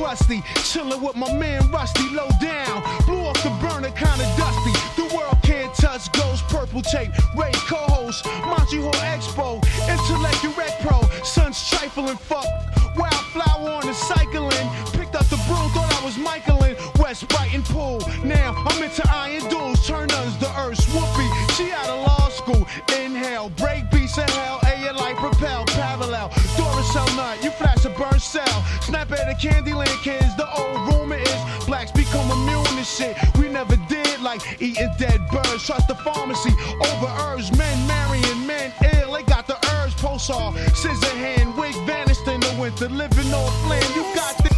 rusty. Chillin' with my man Rusty, low down. Blew off the burner, kinda dusty. The world can't touch ghost, purple tape. Ray co-host, Montreal Expo. Intellect Direct Pro, son's trifling, fuck. Wildflower on the cycling. Picked up the broom, thought I was Michaelin. West Brighton Pool. Now I'm into iron duels. Turn uns, the earth's whoopee. She out of law school. Inhale, break beats of hell. A light propel, parallel. Duracell nut, you flash a burn cell. Snap at the Candyland kids. The old rumor is blacks become immune to shit we never did, like eating dead birds. Trust the pharmacy over herbs. Men marrying men ill. They got the herbs. Pulsar, scissor hand, wig vanished in the winter. Living off land. You got the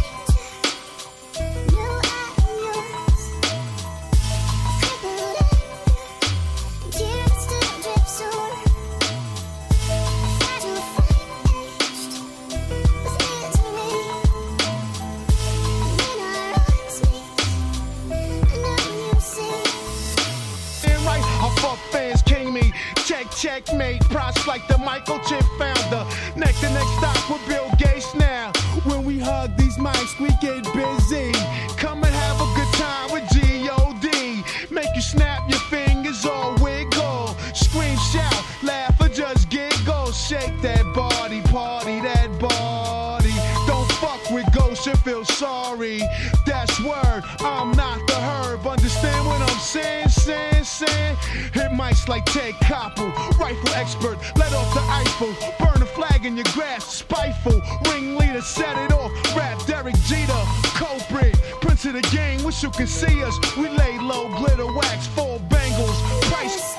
checkmate, props like the Michael Chip founder. Neck to neck stop with Bill Gates now. When we hug these mics, we get busy. Come and have a good time with G.O.D. Make you snap your fingers or wiggle. Scream, shout, laugh, or just giggle. Shake that body, party that body. Don't fuck with ghosts and feel sorry. That's word, I'm not the herb. Understand what I'm saying? Hit mics like Ted Koppel, rifle expert, let off the Eiffel, burn a flag in your grass, spiteful, ringleader, set it off, rap Derek Jeter, culprit, prince of the game, wish you could see us, we lay low, glitter wax, full bangles, price.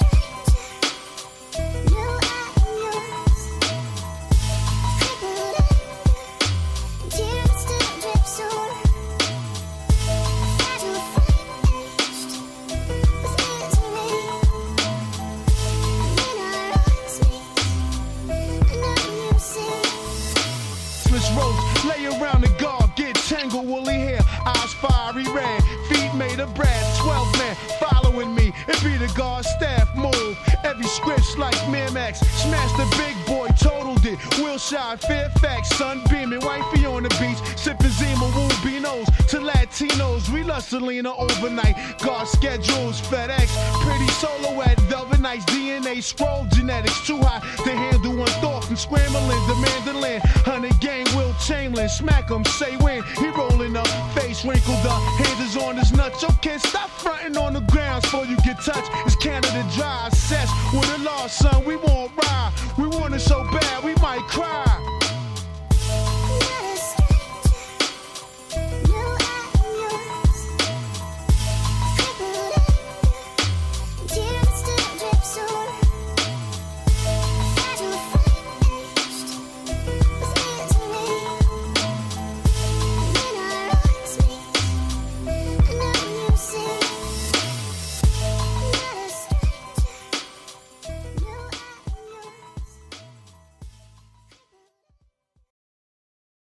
Lay around the guard, get tangled, woolly hair, eyes fiery red, feet made of brass, 12 men following me, it be the guard staff move, every script's like Miramax, smashed the big boy, totaled it, Wilshire, Fairfax, sun beaming, wifey on the beach, sipping Zima, Wubinos, to Latinos, we love Selena overnight, guard schedules, FedEx, pretty soloette, velvet nights, DNA, scroll genetics, too high to handle one thought from scrambling, the mandolin, 100 game, Will Chamberlain, smack him, say when, he rolling up, face wrinkled up, hands is on his nuts, yo kid, stop fronting on the ground before you get touched, it's Canada dry, assess with a law, son, we won't ride.